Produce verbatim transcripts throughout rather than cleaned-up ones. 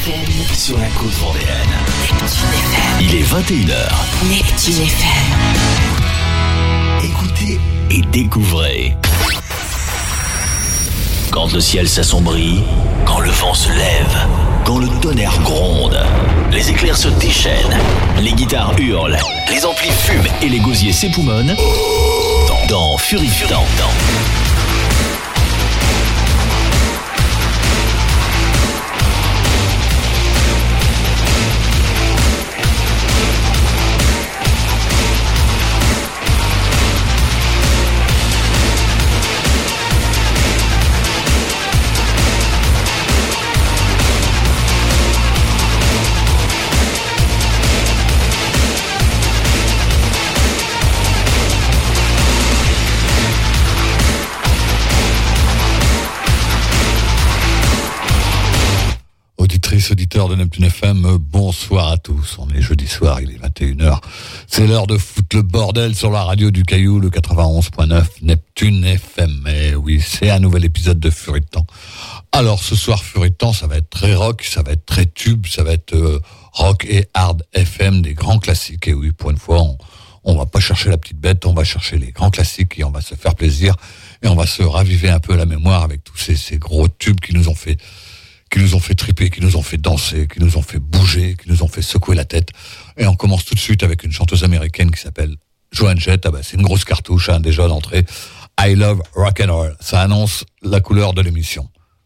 F M sur la côte vendéenne. Neptune F M. Il est vingt et une heures. Neptune F M. Écoutez et découvrez. Quand le ciel s'assombrit, quand le vent se lève, quand le tonnerre gronde, les éclairs se déchaînent, les guitares hurlent, les amplis fument et les gosiers s'époumonnent, dans, dans Fury Fury. Dans, dans. Auditeurs de Neptune F M, bonsoir à tous. On est jeudi soir, il est vingt et une heures. C'est l'heure de foutre le bordel sur la radio du Caillou, le quatre-vingt-onze point neuf Neptune F M. Et oui, c'est un nouvel épisode de Fury de Temps. Alors ce soir, Fury de Temps, ça va être très rock, ça va être très tube, ça va être euh, rock et hard F M, des grands classiques. Et oui, pour une fois, on, on va pas chercher la petite bête, on va chercher les grands classiques et on va se faire plaisir. Et on va se raviver un peu la mémoire avec tous ces, ces gros tubes qui nous ont fait... qui nous ont fait triper, qui nous ont fait danser, qui nous ont fait bouger, qui nous ont fait secouer la tête. Et on commence tout de suite avec une chanteuse américaine qui s'appelle Joan Jett. Ah bah, c'est une grosse cartouche, hein, déjà d'entrée. I Love Rock'n'Roll. Ça annonce la couleur de l'émission.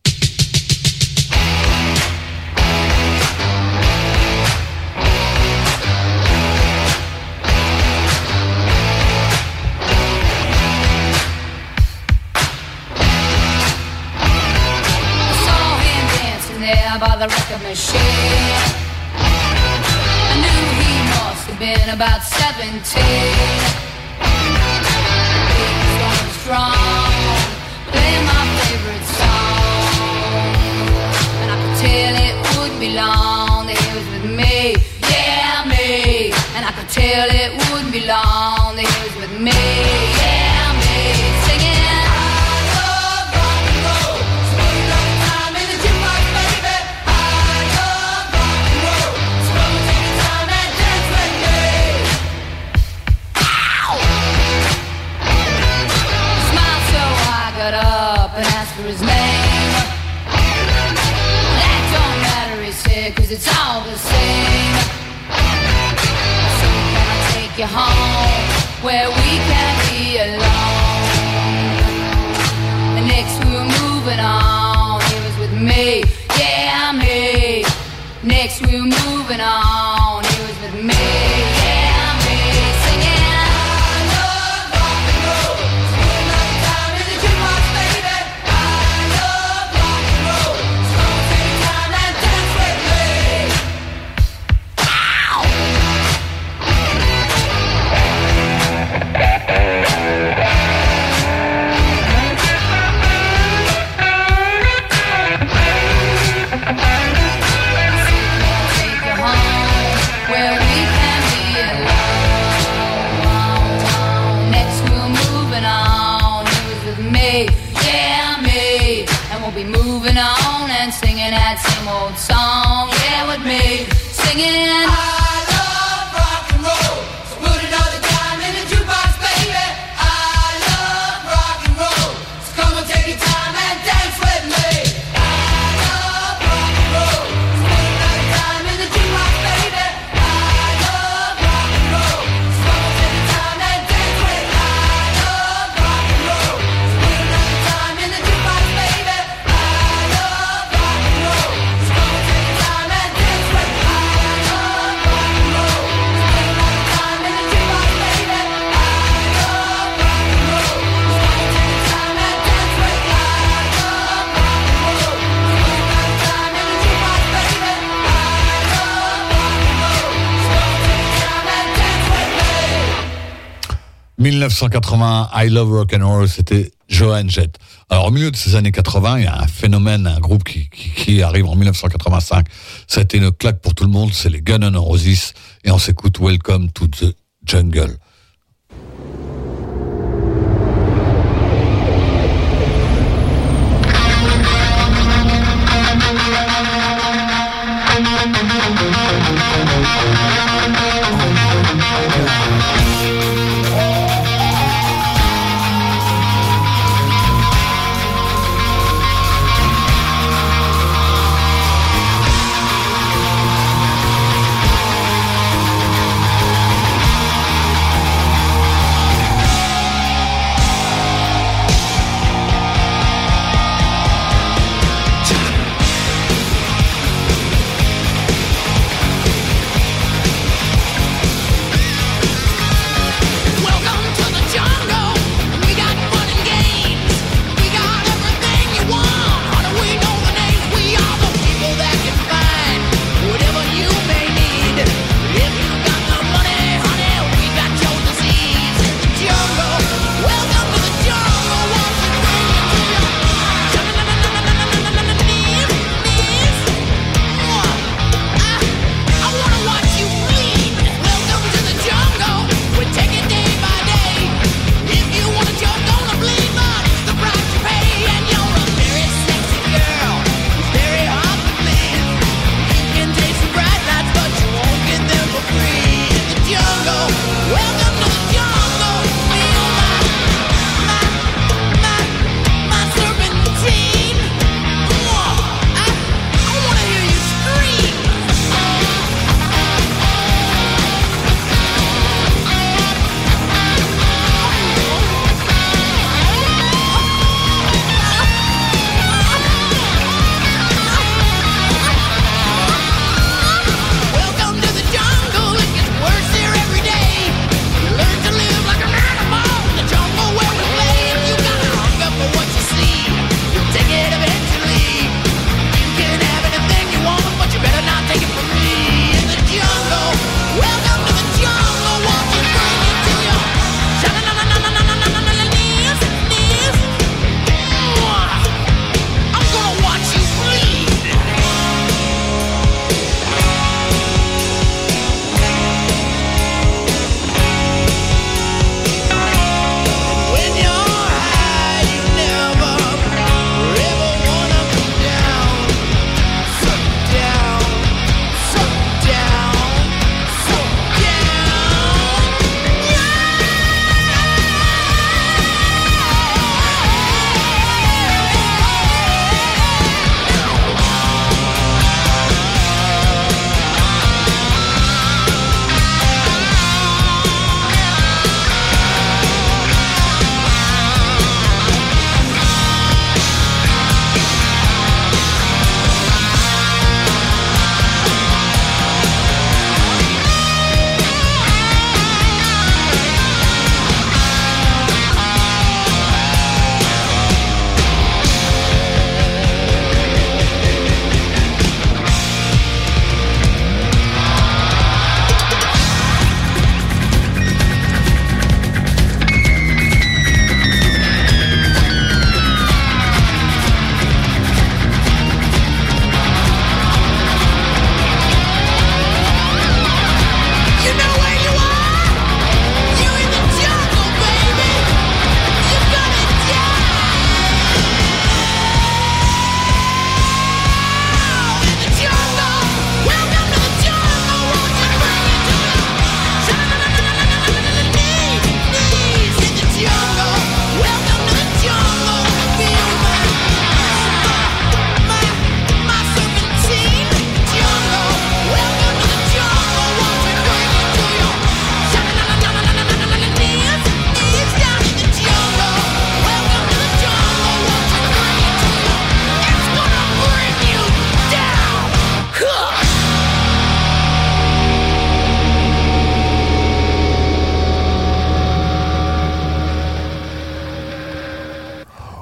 By the record machine, I knew he must have been about seventeen. He was going strong, playing my favorite song, and I could tell it wouldn't be long that he was with me, yeah me. And I could tell it wouldn't be long that he was with me, yeah me. Singing. And asked for his name. That don't matter, he said, cause it's all the same. So can I take you home where we can be alone? And next we were moving on, he was with me, yeah me. Next we were moving on, he was with me, yeah me. Singing. Moving on and singing that same old song, yeah, with me, singing. I love rock and roll, so put another dime in the jukebox, baby. I love rock and roll, so come and take your time and dance with me. I love rock and roll, so put another dime in the jukebox, baby. I love rock and roll, so come and take your time and dance with me. I love rock and roll, so put another dime in the jukebox, baby. dix-neuf cent quatre-vingts, I Love Rock'n'Roll, c'était Joan Jett. Alors, au milieu de ces années quatre-vingts, il y a un phénomène, un groupe qui, qui, qui arrive en dix-neuf cent quatre-vingt-cinq. Ça a été une claque pour tout le monde, c'est les Guns N' Roses. Et on s'écoute Welcome to the Jungle.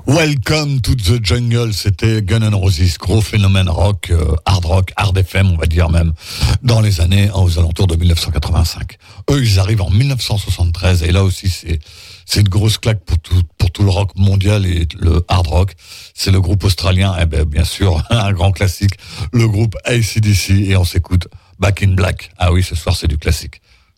Welcome to the Jungle, c'était Guns N' Roses, gros phénomène rock, euh, hard rock, hard F M on va dire même, dans les années aux alentours de dix-neuf cent quatre-vingt-cinq. Eux ils arrivent en dix-neuf cent soixante-treize et là aussi c'est c'est une grosse claque pour tout pour tout le rock mondial et le hard rock. C'est le groupe australien, eh ben bien sûr un grand classique, le groupe A C D C et on s'écoute Back in Black. Ah oui, ce soir c'est du classique.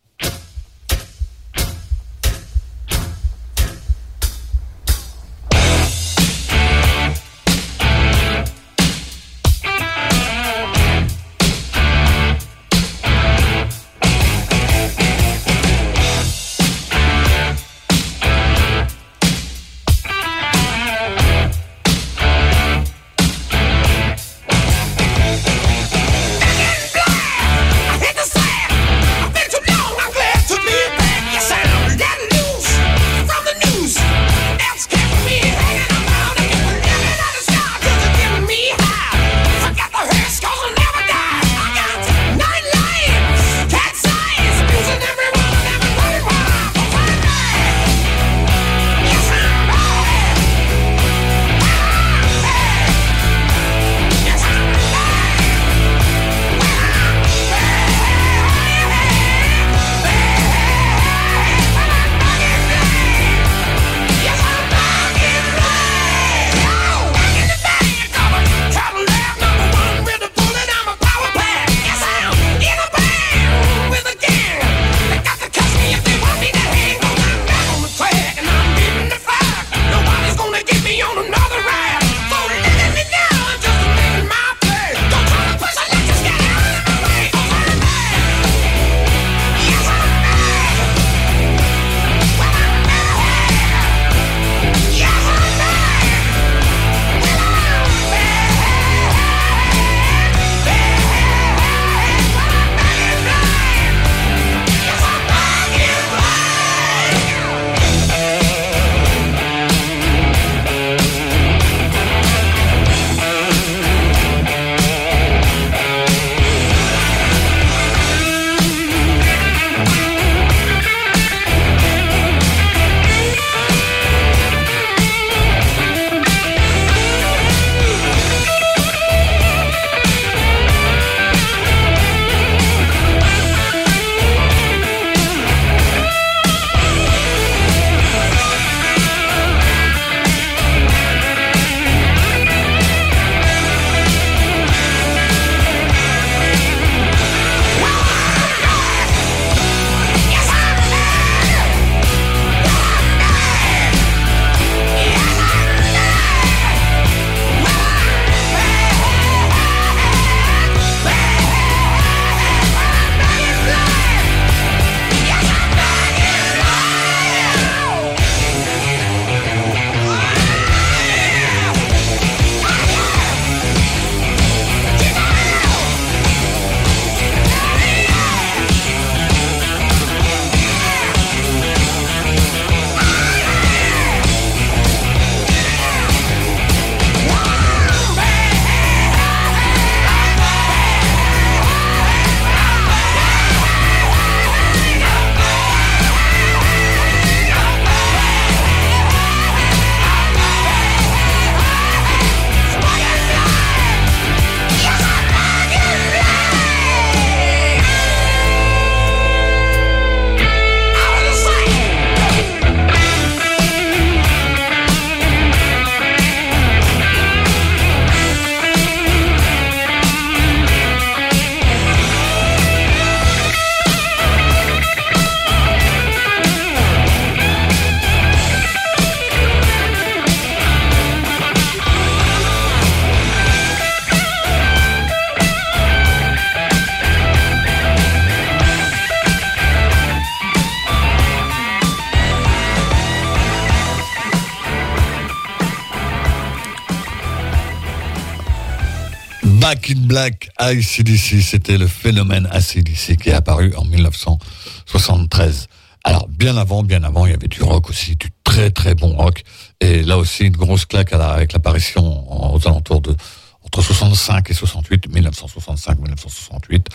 Back in Black, A C D C, c'était le phénomène A C D C qui est apparu en dix-neuf cent soixante-treize. Alors, bien avant, bien avant, il y avait du rock aussi, du très très bon rock. Et là aussi, une grosse claque à la, avec l'apparition aux alentours de, entre soixante-cinq et soixante-huit, dix-neuf cent soixante-cinq dix-neuf cent soixante-huit,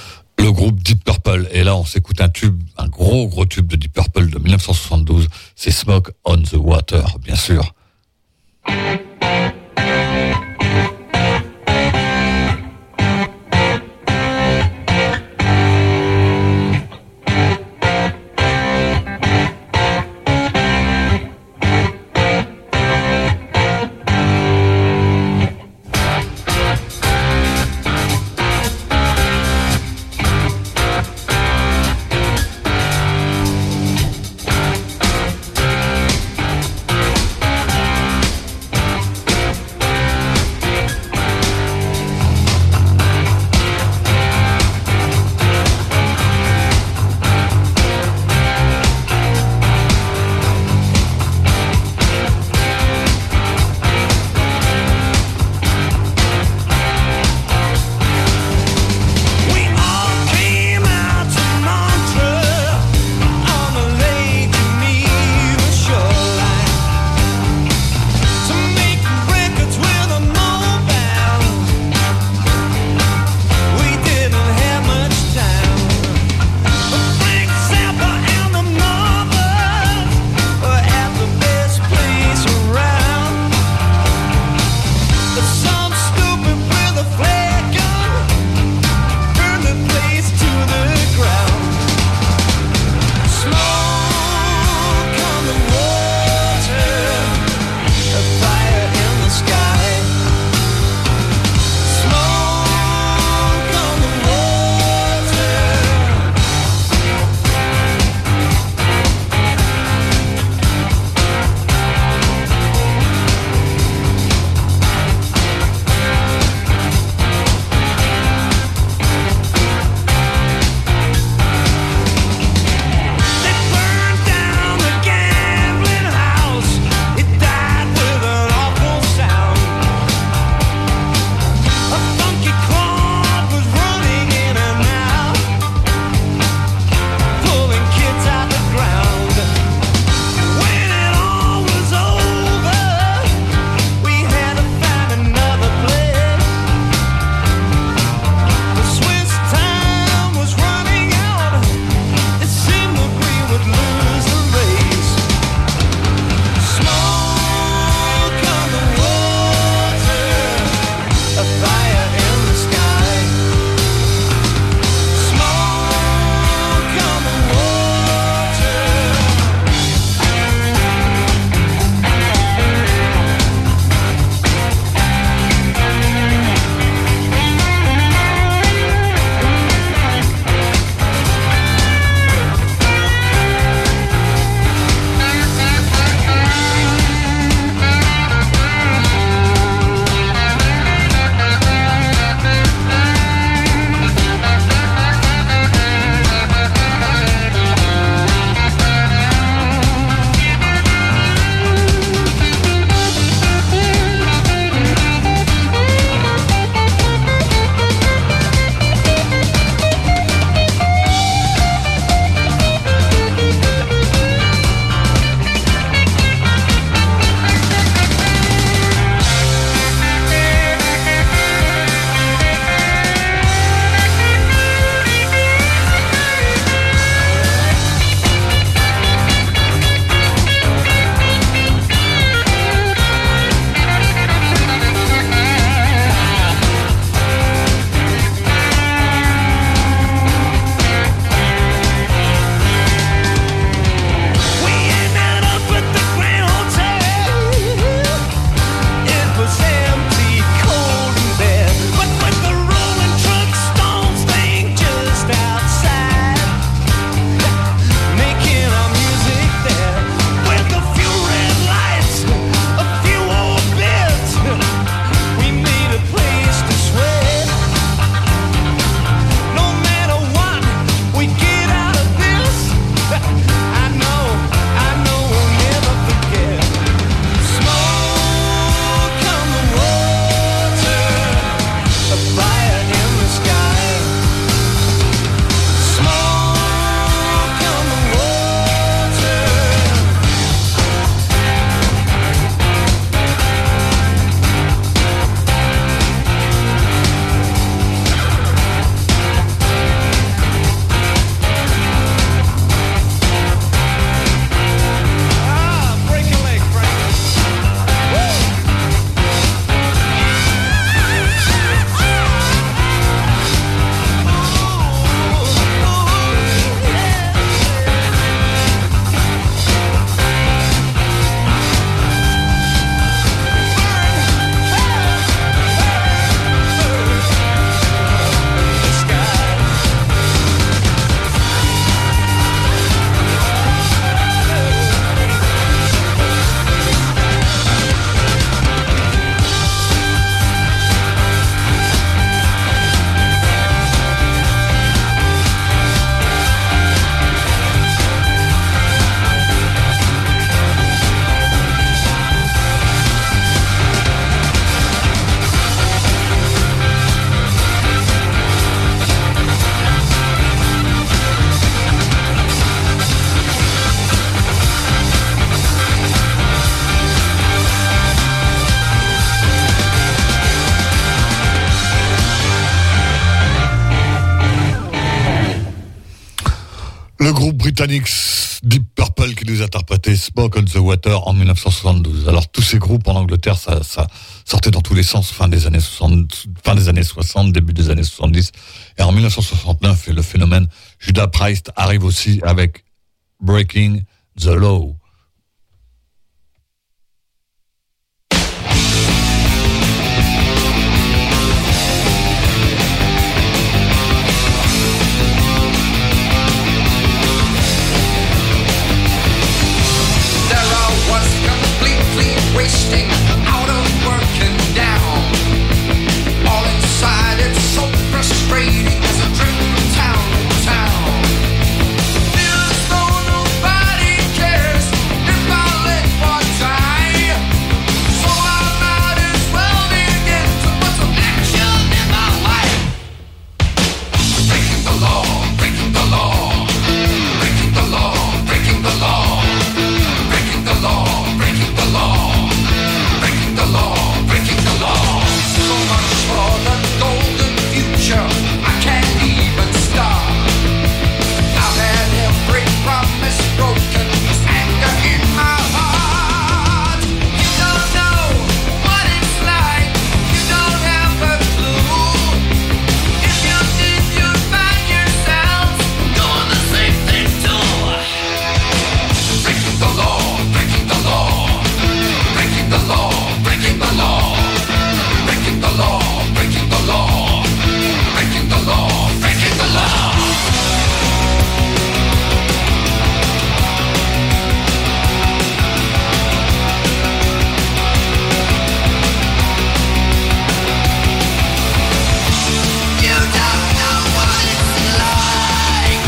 le groupe Deep Purple. Et là, on s'écoute un tube, un gros gros tube de Deep Purple de dix-neuf cent soixante-douze, c'est Smoke on the Water, bien sûr. britannique Deep Purple qui nous interprétait Smoke on the Water en dix-neuf cent soixante-douze. Alors tous ces groupes en Angleterre, ça, ça sortait dans tous les sens, fin des années soixante, fin des années soixante, début des années soixante-dix. Et en dix-neuf cent soixante-neuf, le phénomène Judas Priest arrive aussi avec Breaking the Law. Wasting out of work and down. All inside, it's so frustrating as I drift from town to town. Feels though nobody cares if I let one die. So I might as well begin to put some action in my life. Breaking the law, breaking the law, breaking the law, breaking the law, breaking the law, breaking the law. The law, breaking the law. So much for the golden future, I can't even start. Now that every promise broken, there's anger in my heart. You don't know what it's like, you don't have a clue. If you did, you'd find yourself doing the same thing too. Breaking the law, breaking the law, breaking the law. Breaking the law, breaking the law, breaking the law, breaking the law, breaking the law. You don't know what it's like.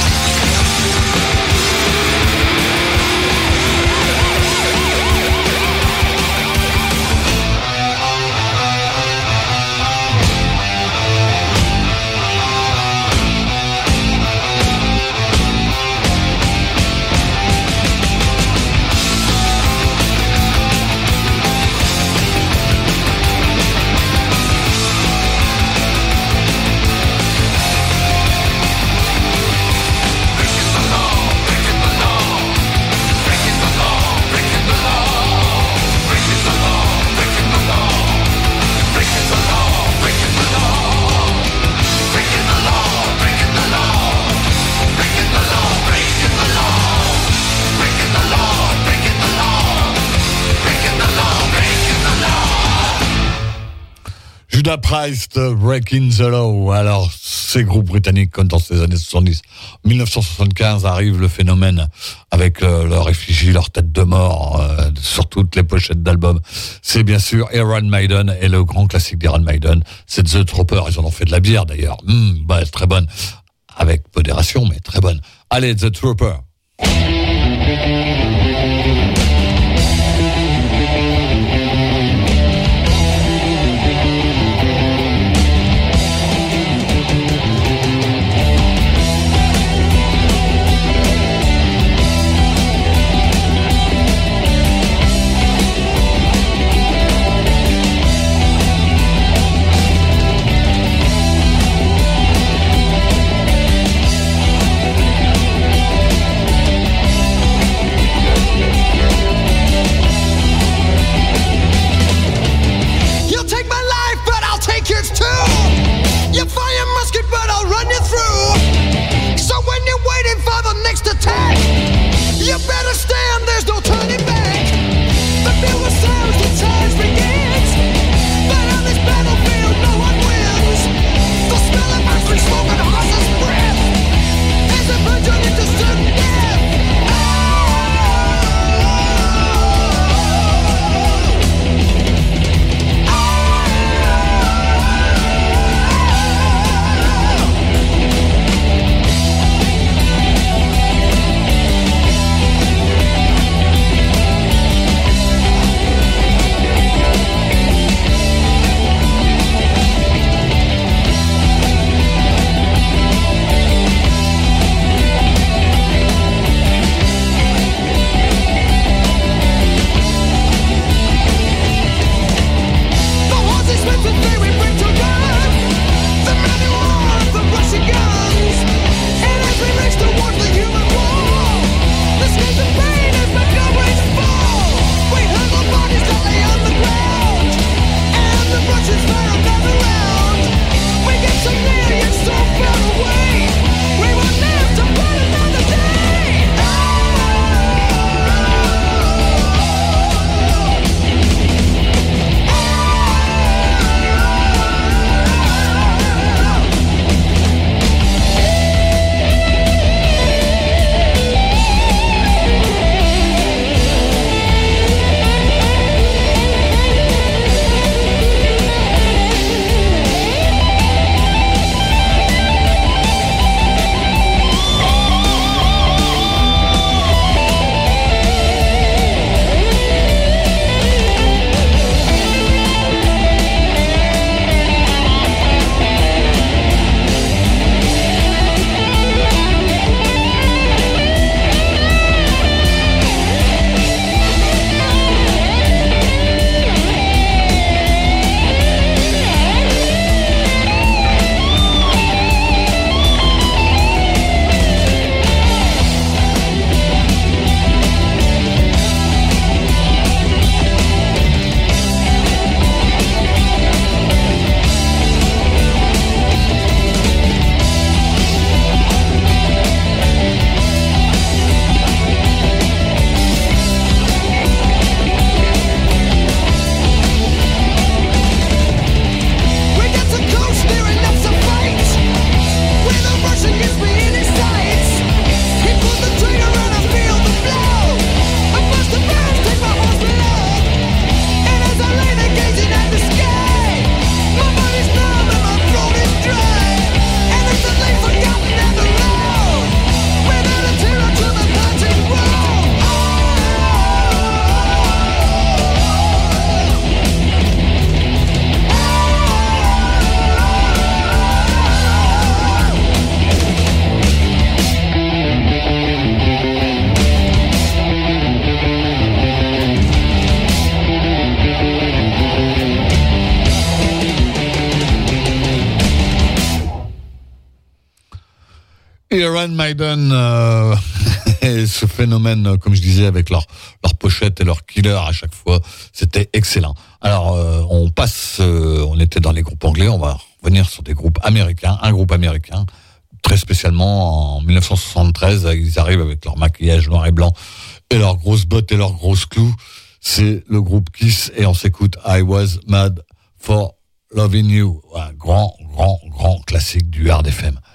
Judas Priest, Breaking the Law. Alors, ces groupes britanniques, comme dans ces années soixante-dix, dix-neuf cent soixante-quinze, arrive le phénomène avec euh, leur effigie, leur tête de mort, euh, sur toutes les pochettes d'albums. C'est bien sûr Iron Maiden, et le grand classique d'Iron Maiden, c'est The Trooper. Ils en ont fait de la bière d'ailleurs. Mmh, bah, très bonne. Avec modération, mais très bonne. Allez, The Trooper. Breaking Iron Maiden, euh, et ce phénomène, comme je disais, avec leur, leur pochette et leur killer à chaque fois, c'était excellent. Alors, euh, on passe, euh, on était dans les groupes anglais, on va revenir sur des groupes américains, un groupe américain, très spécialement en dix-neuf cent soixante-treize, ils arrivent avec leur maquillage noir et blanc et leurs grosses bottes et leurs grosses clous. C'est le groupe Kiss et on s'écoute I Was Mad for Loving You, un grand, grand, grand classique du Hard F M.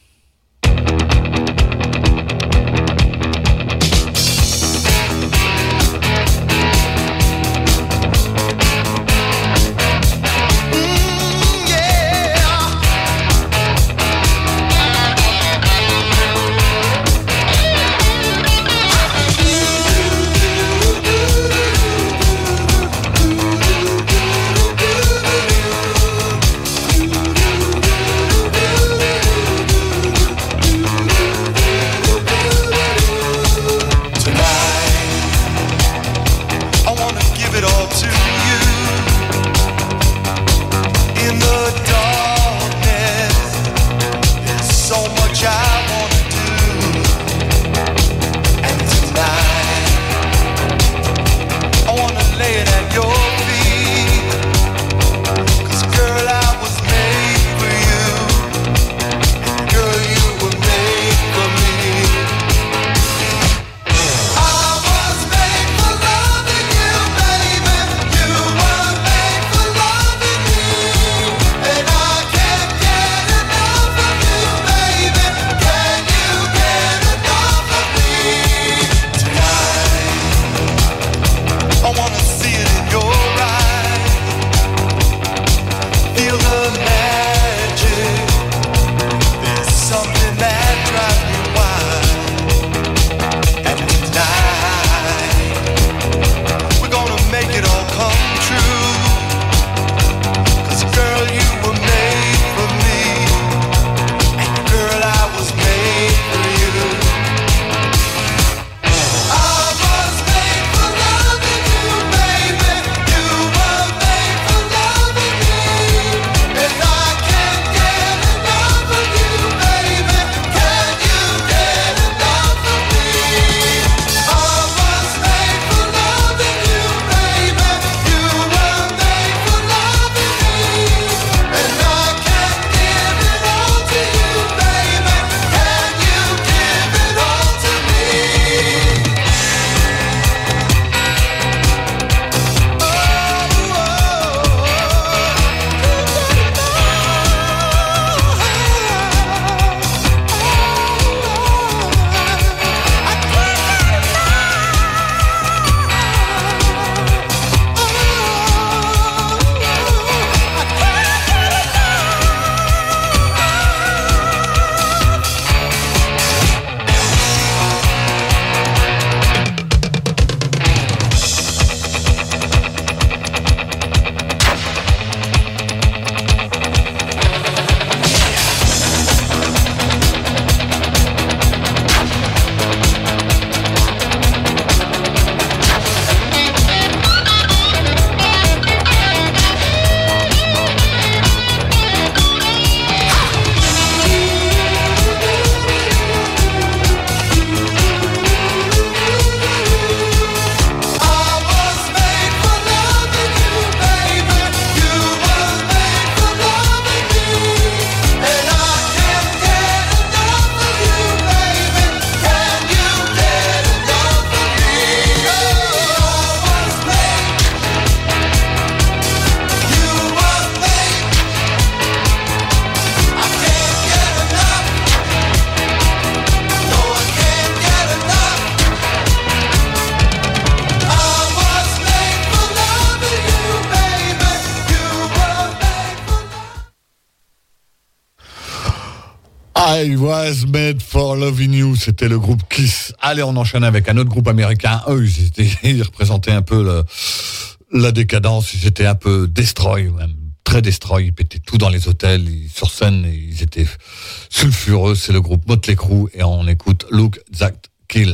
I was made for loving you, c'était le groupe Kiss. Allez, on enchaîne avec un autre groupe américain. Eux, ils, étaient, ils représentaient un peu le, la décadence, ils étaient un peu destroy, même très destroy, ils pétaient tout dans les hôtels, ils, sur scène, ils étaient sulfureux. C'est le groupe Motley Crue et on écoute Look That Kill.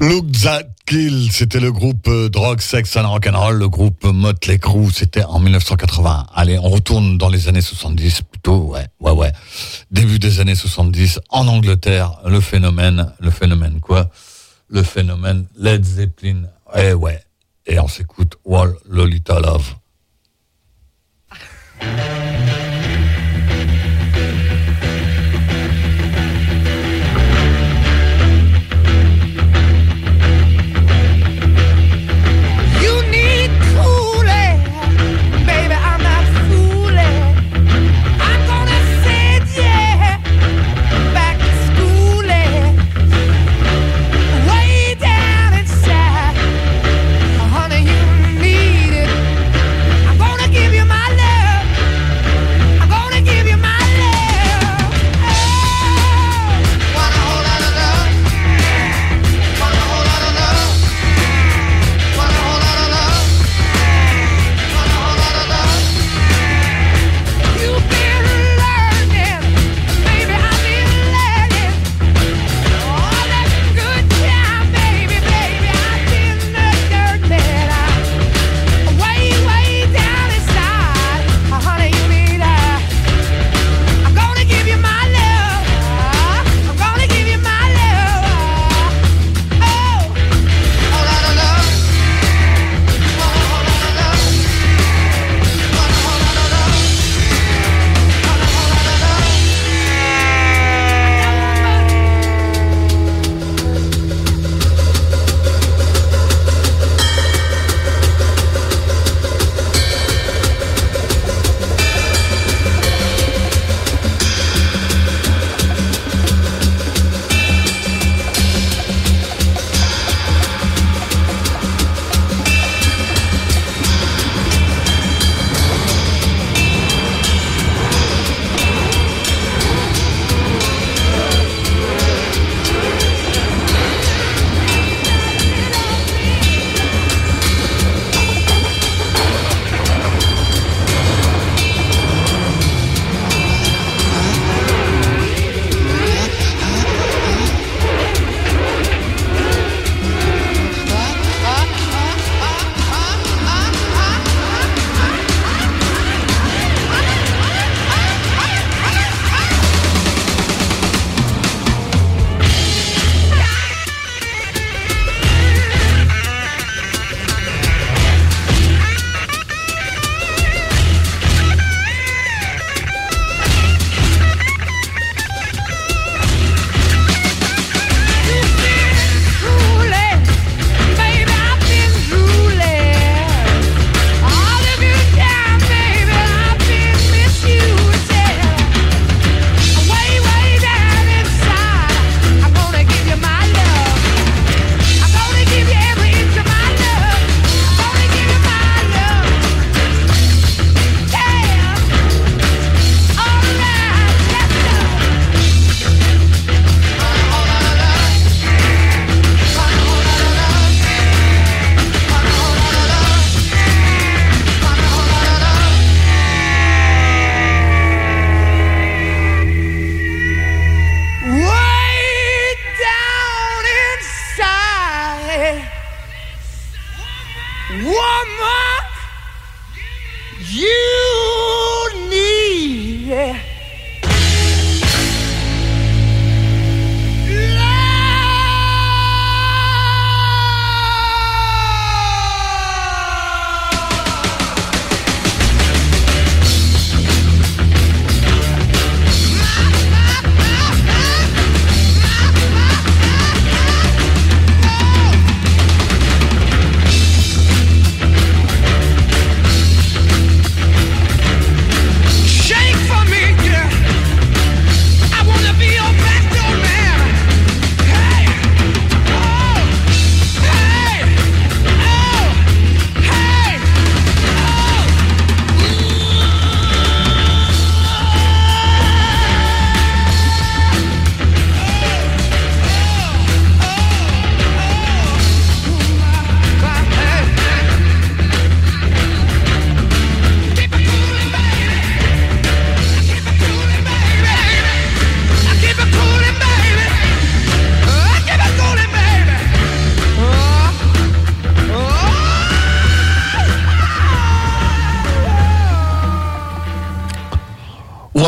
Look That Kill, c'était le groupe euh, Drogue, Sex and Rock'n'Roll, le groupe Motley Crue, c'était en dix-neuf cent quatre-vingt. Allez, on retourne dans les années soixante-dix, plutôt, ouais, ouais, ouais. Début des années soixante-dix, en Angleterre, le phénomène, le phénomène quoi? Le phénomène Led Zeppelin, eh ouais. Et on s'écoute Wall Lolita Love.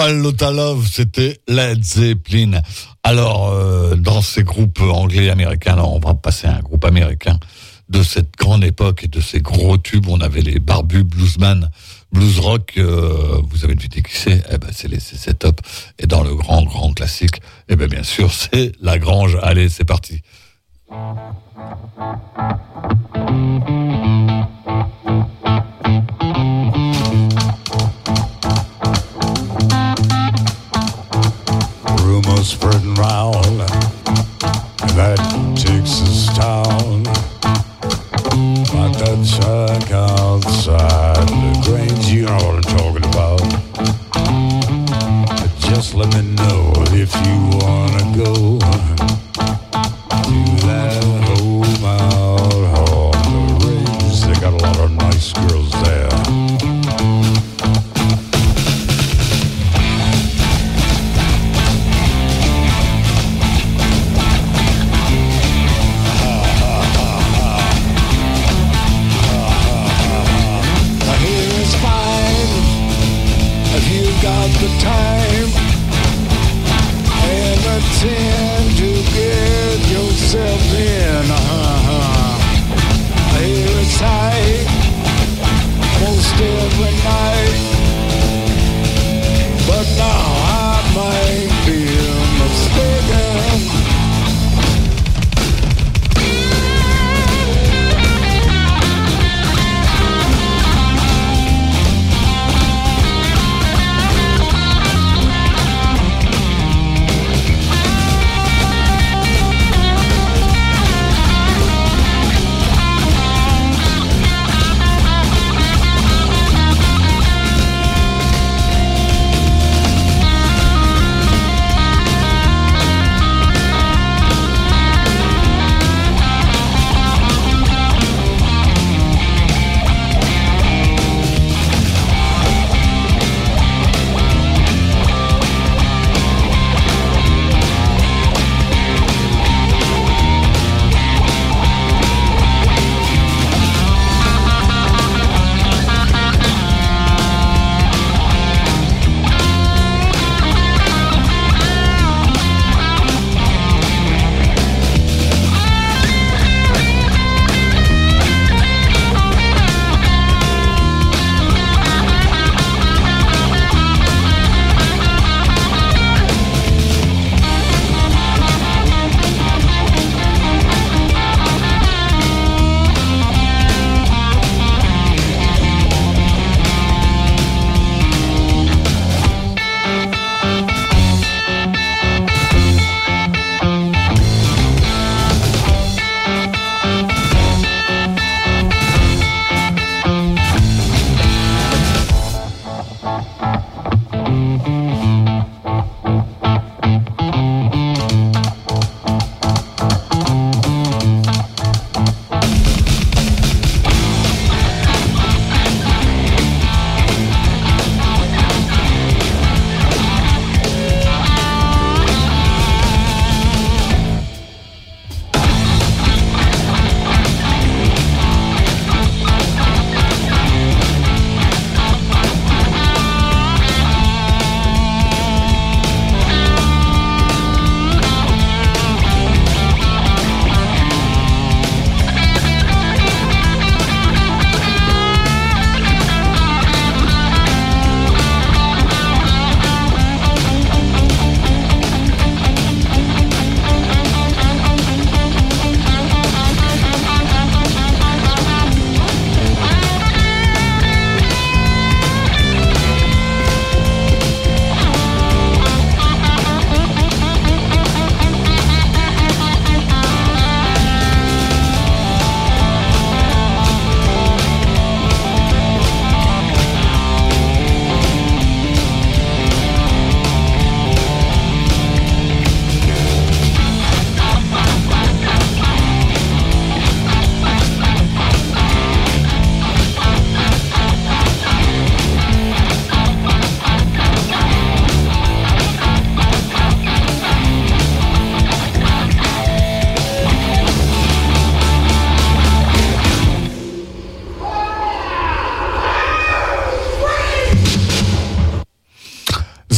One Lotta Love, c'était Led Zeppelin. Alors, euh, dans ces groupes anglais américains, là, on va passer à un groupe américain de cette grande époque et de ces gros tubes. On avait les barbus bluesman, blues rock. Euh, vous avez deviné qui c'est? Eh ben, c'est les C C Top. Et dans le grand, grand classique, eh ben, bien sûr, c'est La Grange. Allez, c'est parti. Rumors spreading round that Texas town, like that shack outside the Grange, you know what I'm talking about. Just let me know if you wanna go to that home out on the range. They got a lot of nice girls there.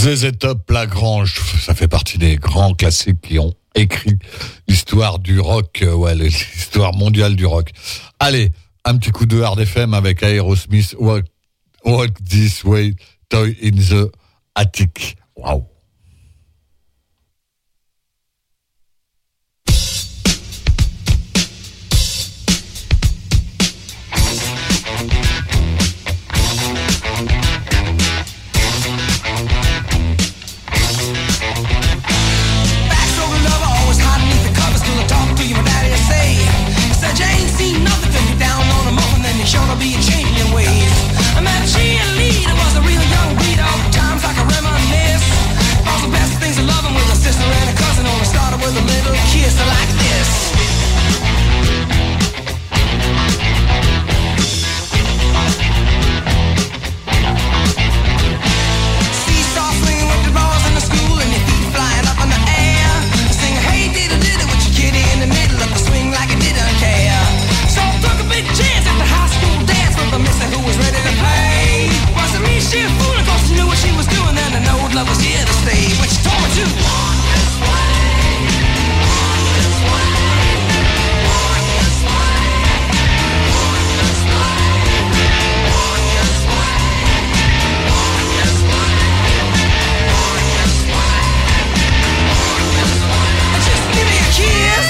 Z Top, Lagrange, ça fait partie des grands classiques qui ont écrit l'histoire du rock, ouais, l'histoire mondiale du rock. Allez, un petit coup de hard F M avec Aerosmith, Walk, Walk This Way, Toy in the Attic. Waouh. Sure be a change in your ways. I met a cheerleader, was a real young breed. All the times I can reminisce. All the best things of loving with a sister and a cousin. Only started with a little kiss like this. Seesaw swinging with the balls in the school and your feet flying up in the air. Sing hey diddle diddle with your kitty in the middle of the swing like it didn't care. So I took a big chance at the high school dance with a mister who was ready to play. Wasn't me, she a fool, of course she knew what she was doing. Then I know love was here to stay. When she told me to walk this way, walk this way, walk this way, walk this way, walk this way, walk this way, walk this way, walk this way. Just give me a kiss.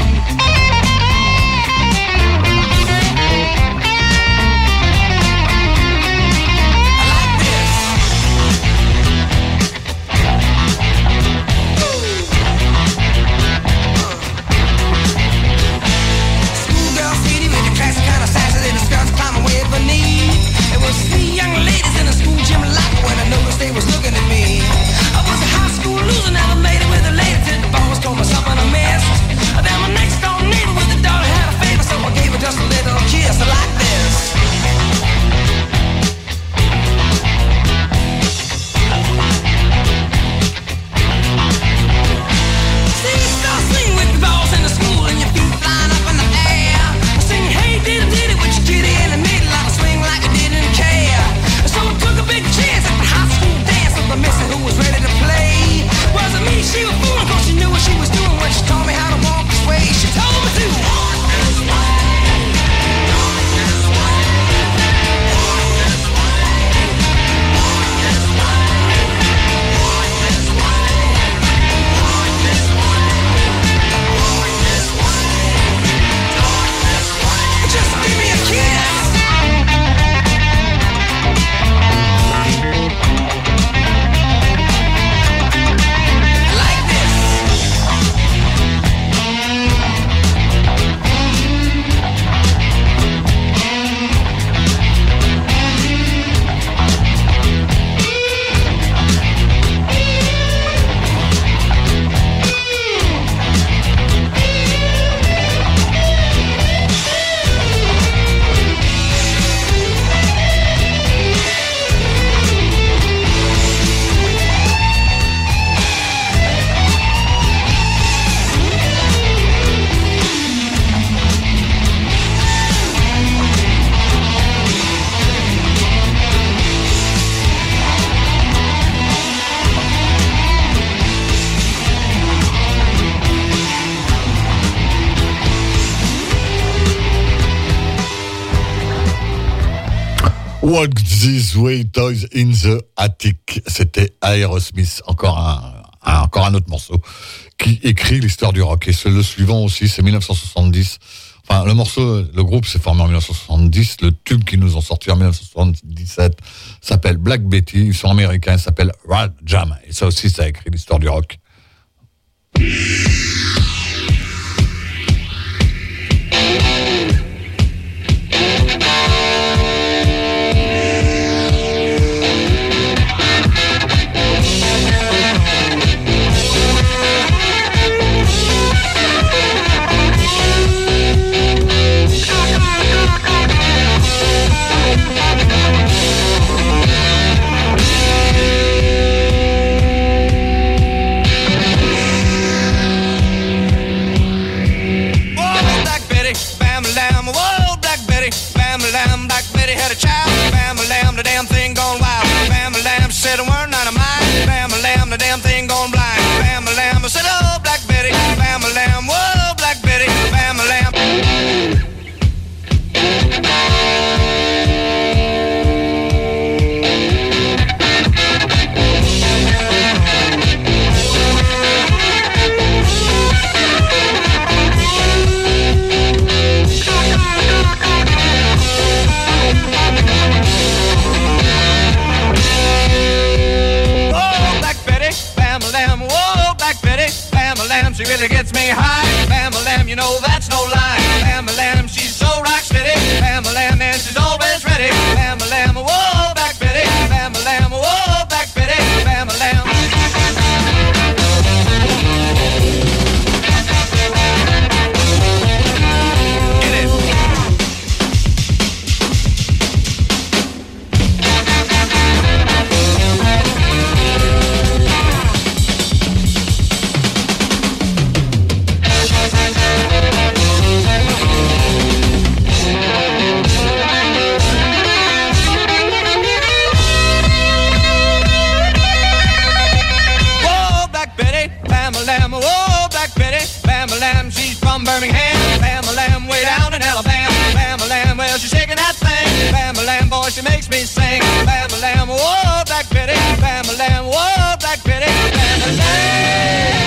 They was looking at me. I was a high school loser, never made it with a lady till the boss told me something I missed. Then my next door neighbor with the daughter had a favor, so I gave her just a little kiss like this. See, start swinging with the balls in the school and your feet flying up in the air. Sing hey diddle diddle with your kitty in the middle, I was swing like I didn't care. So I took a big chance at the high school dance with the mister who was ready to play. Wasn't me, she was fooling, cause she knew what she was doing when she taught me how to walk this way. She told me to walk this way, walk this way, walk this way, walk this way, walk this way, walk this way, walk this way, walk this way. Just give me a kiss. Walk This Way, Toys in the Attic. C'était Aerosmith, encore un, un, encore un autre morceau qui écrit l'histoire du rock. Et c'est le suivant aussi, c'est dix-neuf cent soixante-dix. Enfin, le morceau, le groupe s'est formé en dix-neuf cent soixante-dix. Le tube qu'ils nous ont sorti en dix-neuf cent soixante-dix-sept s'appelle Black Betty. Ils sont américains, ils s'appellent Rad Jam. Et ça aussi, ça a écrit l'histoire du rock. Had a child, bam, lamb, the damn thing gone wild. Bam, lamb, said a word, not a mind. Bam, no, that's no lie. Bama Lamb, she's so rock steady. Bama Lamb, and she's always ready. Bama Lamb, whoa, back Betty. Bama Lamb, whoa, back Betty. Bama Lamb. Birmingham, Bama Lamb way down in Alabama. Bama Lamb, well she's shaking that thing. Bama Lamb, boy she makes me sing. Bama Lamb, whoa, Black Betty. Bama Lamb, whoa, Black Betty. Bama Lamb.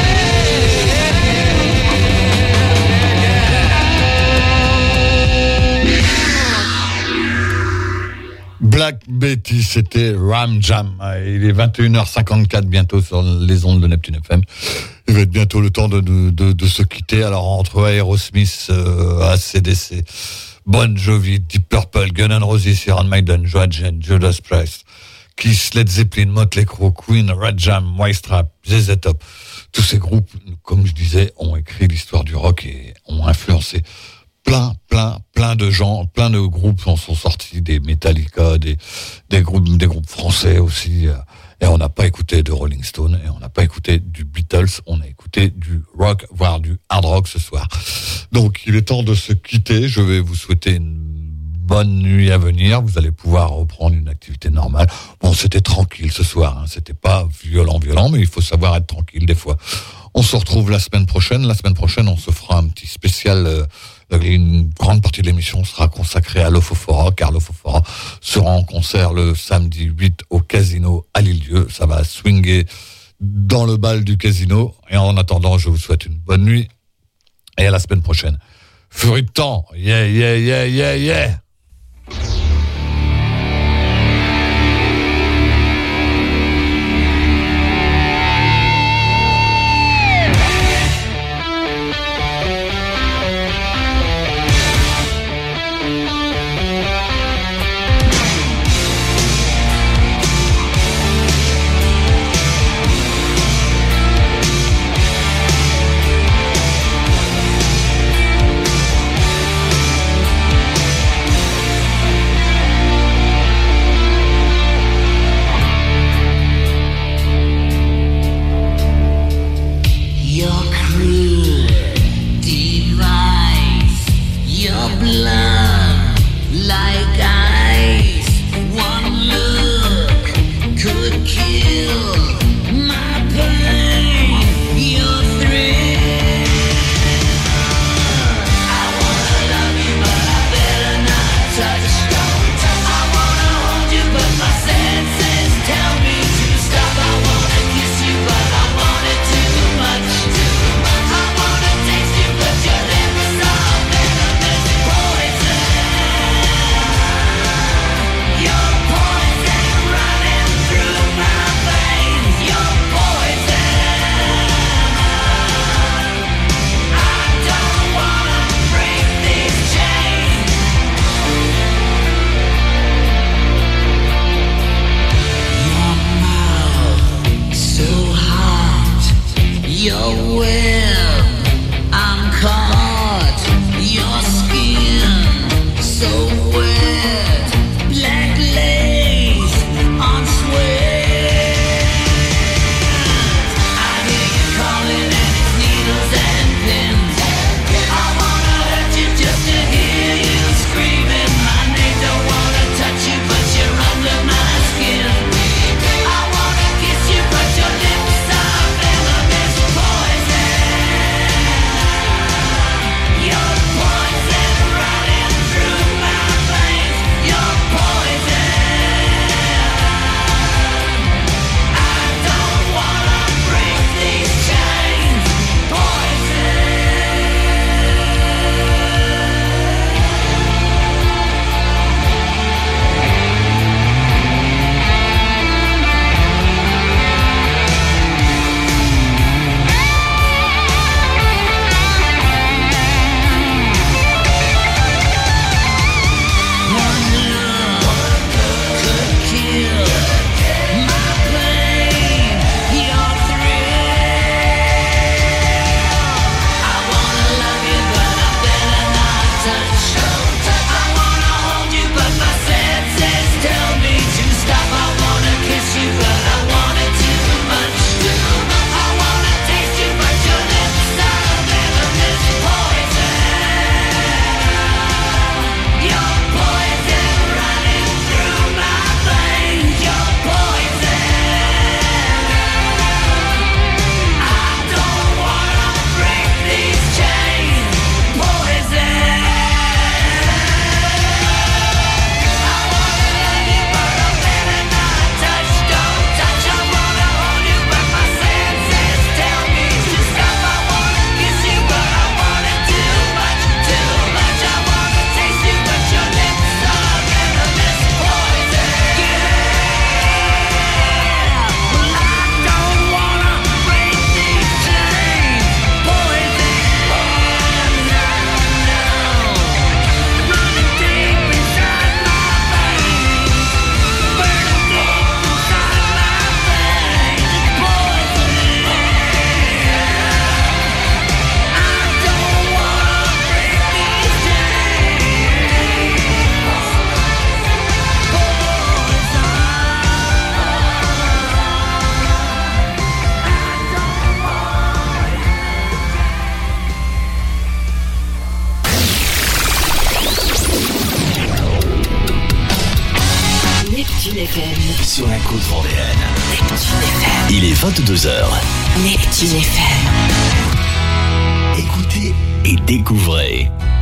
Black Betty, c'était Ram Jam. Il est vingt et une heures cinquante-quatre bientôt sur les ondes de Neptune F M. Il va être bientôt le temps de, de, de, de se quitter. Alors, entre Aerosmith, euh, A C D C, Bon Jovi, Deep Purple, Guns N' Roses, Iron Maiden, Joan Jett, Judas Priest, Kiss, Led Zeppelin, Motley Crue, Queen, Red Jam, White Strap, Z Z Top. Tous ces groupes, comme je disais, ont écrit l'histoire du rock et ont influencé plein, plein, plein de gens, plein de groupes en sont sortis, des Metallica, des, des groupes, des groupes français aussi. Et on n'a pas écouté de Rolling Stone, et on n'a pas écouté du Beatles, on a écouté du rock, voire du hard rock ce soir. Donc, il est temps de se quitter. Je vais vous souhaiter une bonne nuit à venir. Vous allez pouvoir reprendre une activité normale. Bon, c'était tranquille ce soir, hein. C'était pas violent, violent, mais il faut savoir être tranquille des fois. On se retrouve la semaine prochaine. La semaine prochaine, on se fera un petit spécial. Euh, une grande partie de l'émission sera consacrée à l'Ofofora, car l'Ofofora sera en concert le samedi huit au Casino à Lille-Dieu. Ça va swinguer dans le bal du Casino. Et en attendant, je vous souhaite une bonne nuit et à la semaine prochaine. Furie de temps, yeah, yeah, yeah, yeah, yeah. Your poison running through my F M. Sur la côte vendéenne. Neptune F M. Il est vingt-deux heures. Neptune F M. Écoutez et découvrez